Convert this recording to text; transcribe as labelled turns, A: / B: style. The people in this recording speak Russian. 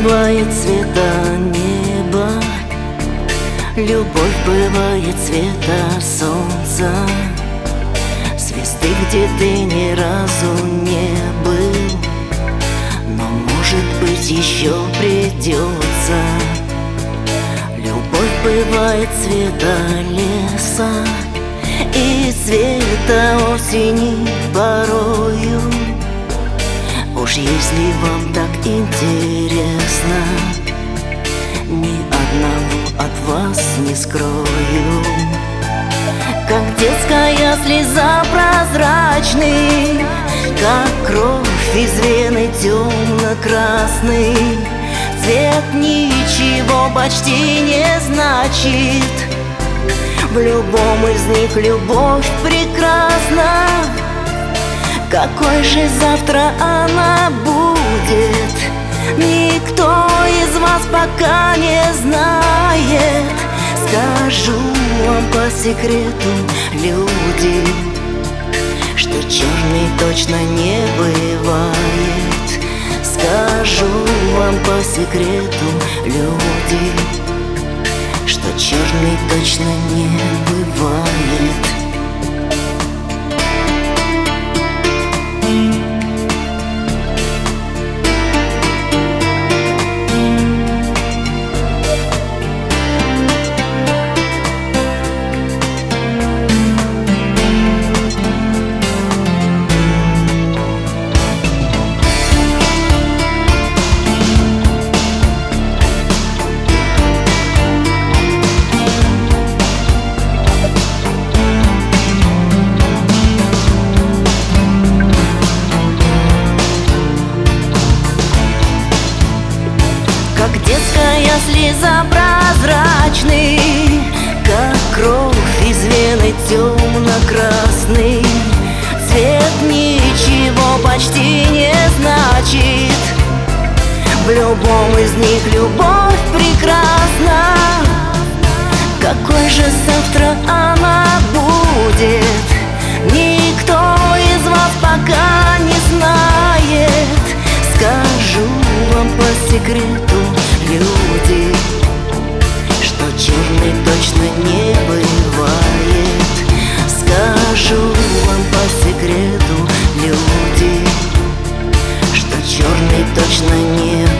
A: бывает цвета неба, любовь бывает цвета солнца, звезды, где ты ни разу не был, но может быть еще придется. Любовь бывает цвета леса и цвета осени порою. Уж если вам так интересно, ни одного от вас не скрою. Как детская слеза прозрачный, как кровь из вены темно-красный. Цвет ничего почти не значит, в любом из них любовь прекрасна. Какой же завтра она будет, никто из вас пока не знает. Скажу вам по секрету, люди, что черный точно не бывает. Скажу вам по секрету, люди, что черный точно не бывает. Как детская слеза прозрачный, как кровь из вены темно-красный. Цвет ничего почти не значит, в любом из них любовь прекрасна. Какой же завтра она будет, никто из вас пока не знает. Скажу вам по секрету, люди, что черный точно не бывает. Скажу вам по секрету, люди, что черный точно не